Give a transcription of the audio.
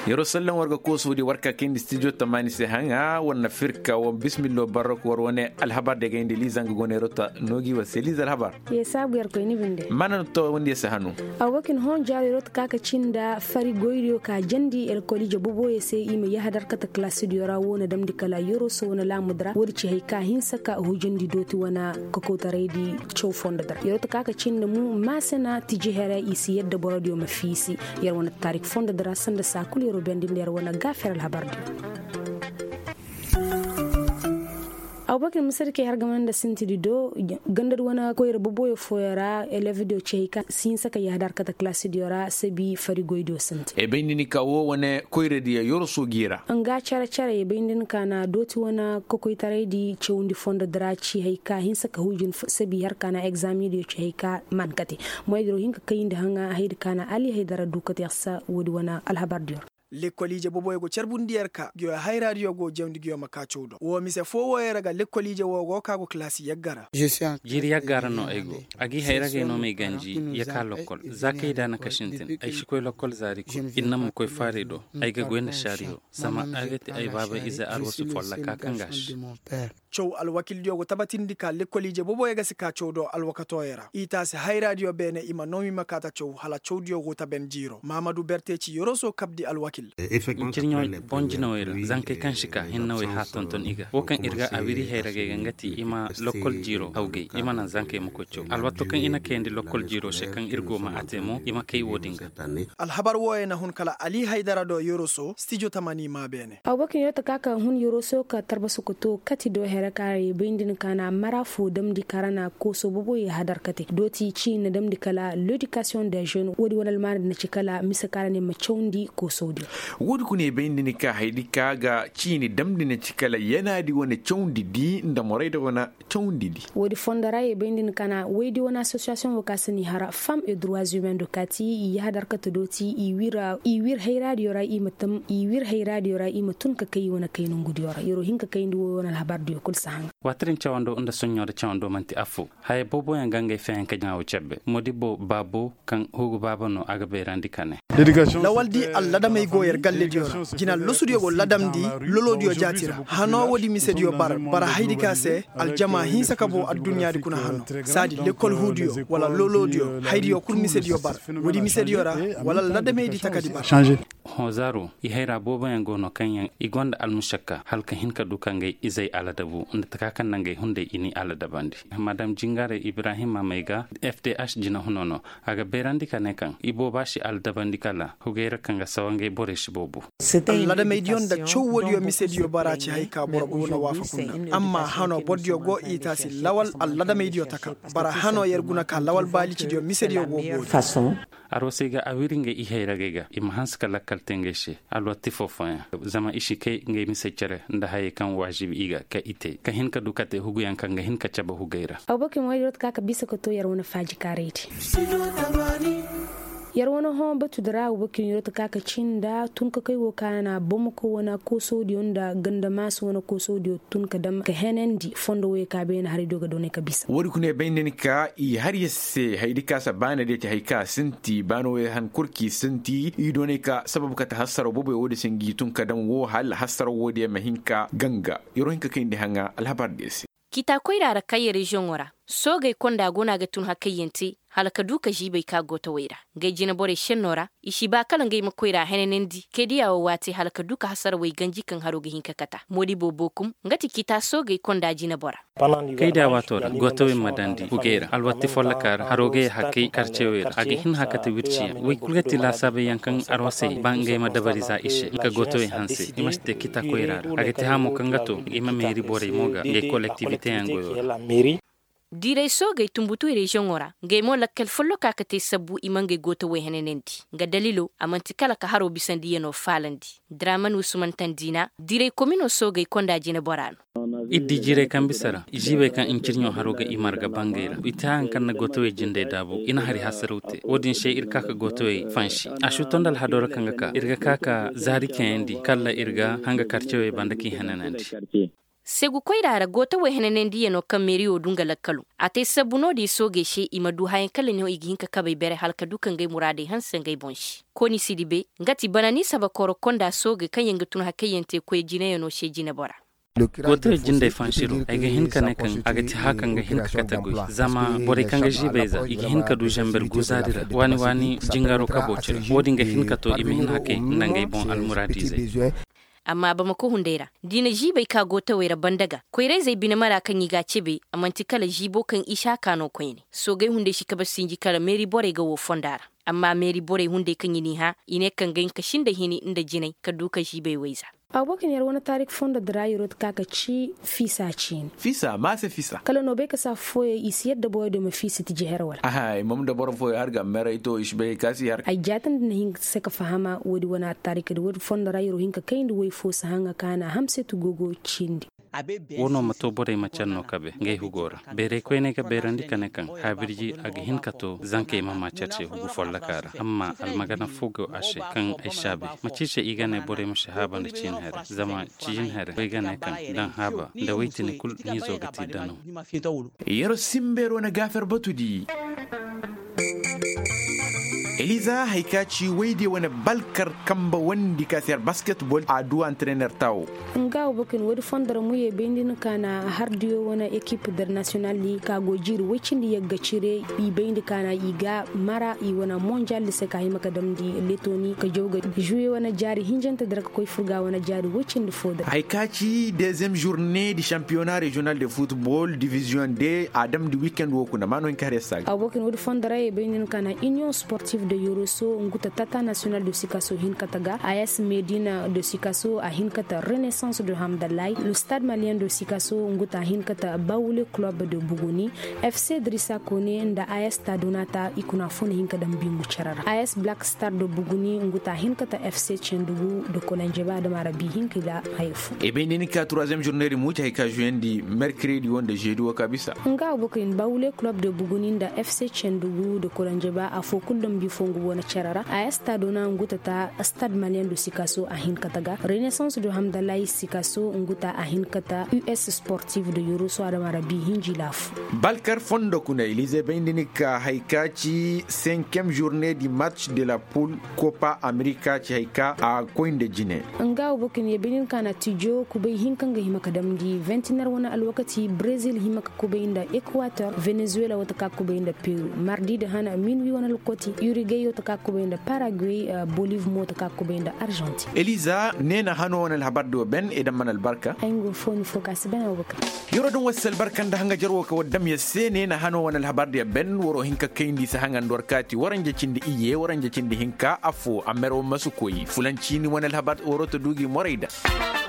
yaro sallan warga ko sudi warka kin studio tamani se hanga wonna firka wa bismillah barak war wone alhabar de gende lizang gone rota nogi wa seliz alhabar ye sabu yar ko ni binde manan to wonde se hanu awakin hon jari rota kaka cinda fari goyrio ka jandi el kolije bobo ye se ime ya hadar kata classe du yara wona damdi kala yoro so wona la mudra wurci hay ka hin saka hujandi doti wana ko taredi chow fonda dar yaro kaka cinda mu masena tiji hera isi yedda borodio mafisi yar wona tarik fonda dar sanda sakul yoro bendi der wona gafer alhabardi Abubakar Misar ke har gaman da sinti do gandar wana koyar boboyo foyara ele video cheka sin saka ya hadar kata classe diora sabi fari goido sinti e bindini kawo wane koyre dia yoro so gira anga cara e bindin kana doti wana kokoy tare di chewundi fonda drachi hayka hin saka hujin sabi har kana exami dio cheka man kati moydro hinka kayinde hanga hayde kana ali haydara dukati yassa wodi wana alhabar dior lekkolije boboyego cerbundiyar ka gyo hay radio go jewndi gyo makacowdo wo mise fo woyeraga lekkolije wogo kago classe yaggara jiri yaggara no ego agi hayrage no me ganji yaka lokol zakai dana kashintin ay shikoy lokol zari ko innam koy farido ay ga goyna shariyo sama agati ay baba iza alwasu folla ka kangash chow alwakil diogo tabatindi ka lekkolije boboyega sika cowdo alwakatoyera itase hay radio bene ima nomi makata chow hala chow diogo taben jiro mamadou berteci yoroso kabdi alwakil cirñoy bonjinoyel zanke kanshika hinnawe hatonton iga wokan irga awiri hayrage gangati ima lokol jiro hawge ima nan zanke mukocco alwatto kan ina kendi lokol jiro she kan irgo ma atemo ima kay wodinga alhabar woyena hun kala ali haydara do yoroso studio tamani ma bene Abubakar yota kaka hun yoroso ka tarbasu ko kati do kare bindin kana marafu damdi karana ko so bobo ya hadar kate doti ci na damdi kala l'éducation des jeunes wodi wala mar na ci kala misa karane machoundi ko sodi wodi kune bindin ka haidi kaga ci ni damdi na ci kala yana di wona choundi di nda morayda wona choundi di wodi fondara e bindin kana wodi wona association vokasani hara femme et droits humains do kati ya hadar kate doti i wir hay radio ra i matam i wir hay radio ra i matun ka kai wona kai non gudiyora yoro hinka kai ndi wona habar dio sahanga watrin chawando unda sonnyore chawando manti afu hay bobo en gange fen ka nyaawo cebbe modibo babo kan hugo baba no aga be randi kane lawaldi allada may goyer galle diora jina losudio go ladamdi lolodio jatira hano wodi misedio bara haydi kase aljama hinsa kabo addunya di kuna hano sadi lekol hudio wala lolodio haydi yo kur misedio wodi misedio ra wala ladame di takadi changer hozaro i hayra bobo en gono kanya igonda almushakka halka hinka dukange izai aladabu nda takakan nangai hunde ini alada bandi madam jingare ibrahima maiga fdh jina hunono aga berandi kanekan ibo bashi alada bandi kala hugera kanga sawange boresh bobu alada medion da chowodiyo misedio barachi hayka borbo na wafakuna amma hano boddio go itasi lawal alada medio taka bara hano yerguna ka lawal balici dio misedio go façon arosega awiringe ihayragega imhanska lakaltengeshe alwatti fofaya zama ishike nge misechere nda haye kan wajibi iga ka ite ka hinka dukate hugu yankanga hinka chaba hugaira Abubakar moydot kaka bisa ko to yar wona faji kareti yar wona hon batu dara Abubakar yota kaka cinda tun ka kai wo kana bomu ko wona ko sodi onda ganda masu wona ko sodi tun ka dam ka henendi fondo we ka be na hari doga done ka bisa wodi kune baynin ka i har yasse haydi ka sabana de ta hayka sinti bano we han kurki sinti i done ka sababu ka tahassaro bobo wodi singi tun ka dan wo hal hassaro wodi mahinka ganga yoro hinka kindi hanga alhabar desi kita koira kai region wara so gai konda gona ga tun hakayenti halaka duka jibai ka gota waira gai jina bore shenora ishi ba kalan gai makoira henenendi kediya wati halaka duka hasar wai ganji kan haro ga hinka kata modi bobokum ngati kita so gai konda jina bora kaida wato goto wen madandi ugera alwati follakar haroge hakki karchewer age hin hakata wirchi wai kulgati la sabe yankan arwase bangai madabari za ishe ka goto wen hanse imashte kita koira age te hamo kangato ima meri bore moga gai collectivité angoyo Direi so gai tumbutu region ora gai mo lakkal follo ka kate sabu imangai gota we henenendi ga dalilo amanti kala ka haro bisandi yeno falandi draman usman tandina direi komino so gai konda jina borano iddi jire kan bisara jibe kan incirnyo haroga imarga bangeira ita kan na gotowe jinde dabo ina hari hasarute wodin she irka ka gotowe fanshi ashu tondal hadora kanga ka irga kaka zari kendi kala irga hanga karcewe bandaki hananandi segu koyra ara gota we henenen diye no kan meriyo dunga lakkalu ate sabuno di soge she imadu hayan kalin yo igi hinka kabai bere halka dukan gai murade hansen gai bonshi koni sidibe ngati banani saba koro konda soge kan yanga tun hakayente ko jine no she jine bora gote jinde fanshiro aiga hinka ne kan agati hakan ga hinka katagoy zama bore kan ga jibeza igi hinka du jambel guzadira wani jingaro kaboce wodinga hinka to imi hinake nangai bon almuradize amma ba mako hundera dina jibai ka gota wera bandaga koirai zai bina mara kan yi gace be amma tikala jibo kan isha kano koine so gai hunde shi ka basinji kala meri bore ga wo fondara amma meri bore hunde kan yi ni ha ine kan gain kashin da hini inda jinai ka duka jibai waiza abokin yar wani tarik fonda drayiro kaka ci fisa cin fisa ma se fisa kala no be ka sa foye isiyar da boy do ma fisa ti jeherwal aha imam da bor foye har ga mera ito ishbe kasi har ai jatan da hin se ka fahama wodi wana tarik da wodi fonda rayiro hin ka kain da wai fo sa hanga kana hamse tu gogo cindi wono mato bore machanno kabe ngay hugora bere koyne ka berandi kane kan habirji ag hin kato zanke mama chache hugu folla kara amma almagana fugo ashe kan aishabe machiche igane bore mashahaba da cin hare zama cin hare igane kan dan haba da waitini kul ni zo gati dano yero simbero na gafer batudi Eliza haikaci waide wani balkar kamba wandi kasiyar basketball a duwa entrainer tawo. Nga ubukin wadi fondar muye bendin kana hardiyo wani equipe der national league ka gojir wicin di yagga cire i bendi kana iga mara i wana mondial se ka himaka damdi letoni ka joga jouer wana jari hinjanta der koy furga wana jari wicin di foda. Haikaci deuxième journée du championnat régional de football division D adam di weekend woku na mano inkare sag. Ubukin wadi fondar ay bendin kana union sportive de Yoroso nguta Tata National de Sikasso Hinkataga, AS Medina de Sikasso a Hinkata Renaissance de Hamdallah, le Stade Malien de Sikasso nguta Hinkata Baoule Club de Bougouni, FC Drissa Kone nda AS Tadonata ikuna fone Hinkada Mbingu Charara. AS Black Star de Bougouni nguta Hinkata FC Chendugu de Kolanjeba de Marabi Hinkila Haifu. E bendini ka troisième journée remote haika juendi mercredi wonde jeudi wakabisa. Nga Bokin Baoule Club de Bougouni nda FC Chendugu de Kolanjeba a fokuldum bifongu wona charara a Stadona ngutata Stade Malien de Sikasso a Hinkataga Renaissance de Hamdallah Sikasso nguta a Hinkata US Sportive de Yoroso adamara bi hinjilaf Balkar fondo kuna Elise Bendinika haikachi 5e journée du match de la poule Copa America ci haika a coin de Guinée nga ubukin yebinin kana tijo kubay hinkanga himaka damdi 29 wana alwakati Brazil himaka kubay inda Equateur Venezuela wataka kubay inda Peru mardi de hana minwi wana lukoti Uruguay wataka kubay inda Paraguay Bolivie motaka kubay inda Argentine Elisa nena hano wana alhabar do ben idan man albarka aingo foni focus ben abubakar yoro don wasal barkan da hanga jarwo ka wadam yasse nena hano wana alhabar de ben woro hinka kaindi sa hangan dorkati waranje cindi iye waranje cindi hinka afo amero masu koyi fulanci ni wana alhabar woro to dugi moraida